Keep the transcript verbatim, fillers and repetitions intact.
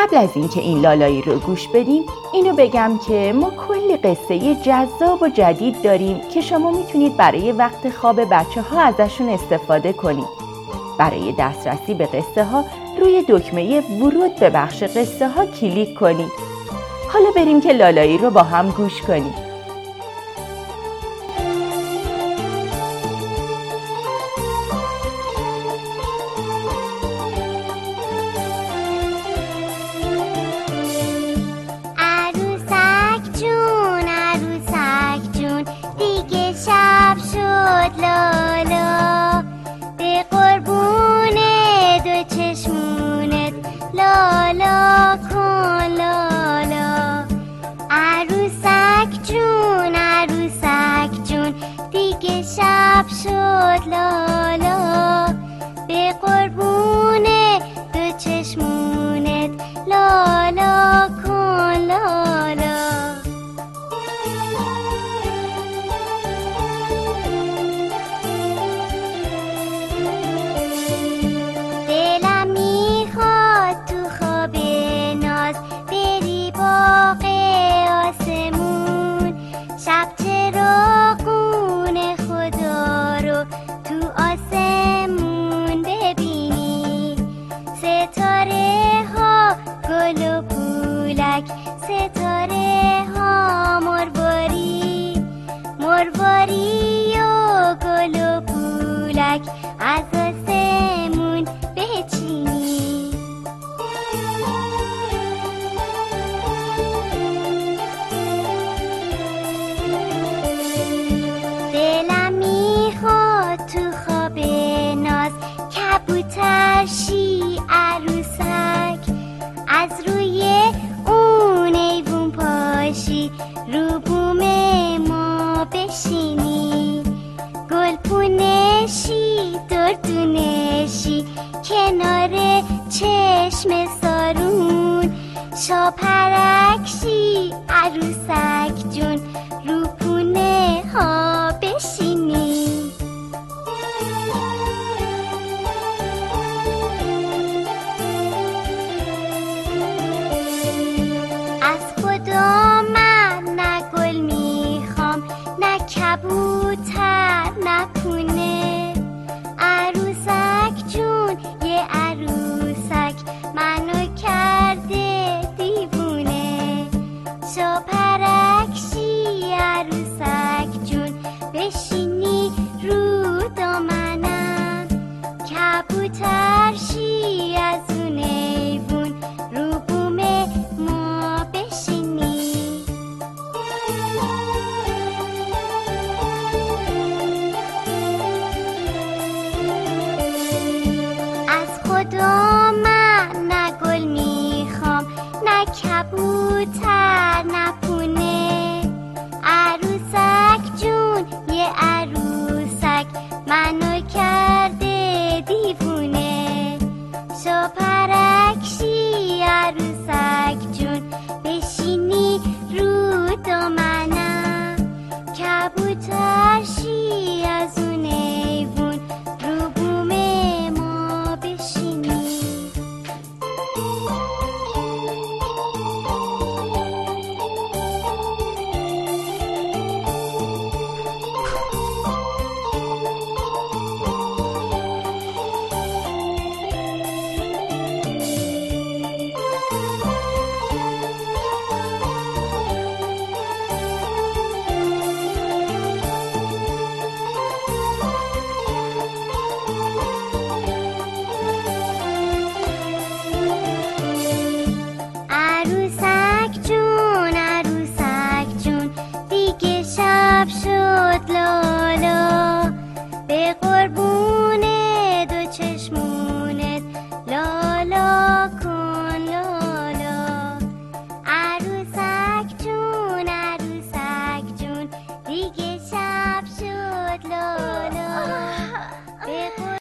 قبل از اینکه این لالایی رو گوش بدیم اینو بگم که ما کلی قصه جذاب و جدید داریم که شما میتونید برای وقت خواب بچه ها ازشون استفاده کنید. برای دسترسی به قصه ها روی دکمه ورود به بخش قصه ها کلیک کنید. حالا بریم که لالایی رو با هم گوش کنیم. لالا به قربون دو چشمونت لالا کن لالا. عروسک جون عروسک جون دیگه شب شد لالا به قربون دو چشمونت لالا کن لالا. ستاره ها مرواری مرواری و گل و پولک از آسمون بچینی. دلم میخواد تو خواب ناز کبوتر شی عروسک از روی رو بوم ما بشینی. گل پونشی دردونشی کنار چشم سارون شاپرکشی عروسک جون رو پونه ها